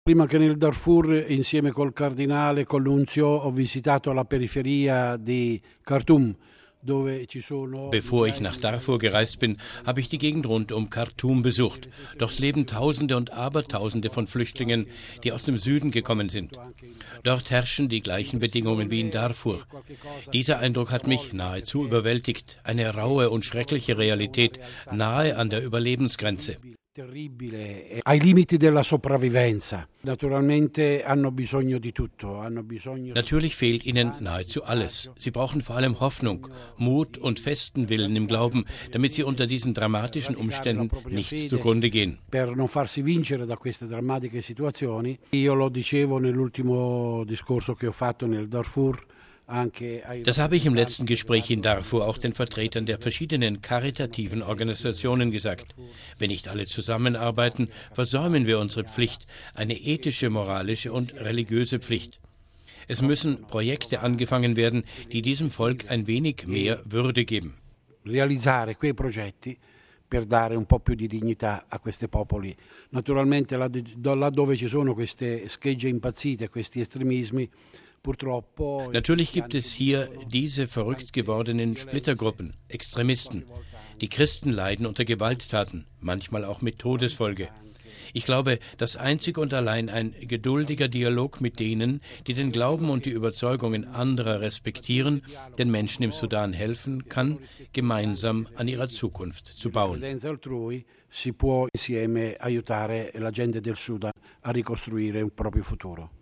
Prima che nel Darfur, insieme col Cardinale, col Nunzio, ho visitato la periferia di Khartoum, dove ci sono... Bevor ich nach Darfur gereist bin, habe ich die Gegend rund um Khartoum besucht. Dort leben Tausende und Abertausende von Flüchtlingen, die aus dem Süden gekommen sind. Dort herrschen die gleichen Bedingungen wie in Darfur. Dieser Eindruck hat mich nahezu überwältigt. Eine raue und schreckliche Realität, nahe an der Überlebensgrenze. Terribile, ai limiti della sopravvivenza. Naturalmente hanno bisogno di tutto, Natürlich fehlt ihnen nahezu alles. Sie brauchen vor allem Hoffnung, Mut und festen Willen im Glauben, damit sie unter diesen dramatischen Umständen nicht zugrunde gehen. Per non farsi vincere da queste drammatiche situazioni. Io lo dicevo nell'ultimo discorso che ho fatto nel Darfur. Das habe ich im letzten Gespräch in Darfur auch den Vertretern der verschiedenen karitativen Organisationen gesagt. Wenn nicht alle zusammenarbeiten, versäumen wir unsere Pflicht, eine ethische, moralische und religiöse Pflicht. Es müssen Projekte angefangen werden, die diesem Volk ein wenig mehr Würde geben. Realizzare quei progetti per dare un po' più di dignità a questi popoli. Naturalmente là dove ci sono queste schegge impazzite, questi estremismi. Natürlich gibt es hier diese verrückt gewordenen Splittergruppen, Extremisten. Die Christen leiden unter Gewalttaten, manchmal auch mit Todesfolge. Ich glaube, dass einzig und allein ein geduldiger Dialog mit denen, die den Glauben und die Überzeugungen anderer respektieren, den Menschen im Sudan helfen kann, gemeinsam an ihrer Zukunft zu bauen. Si può insieme aiutare la gente del Sudan a ricostruire un proprio futuro.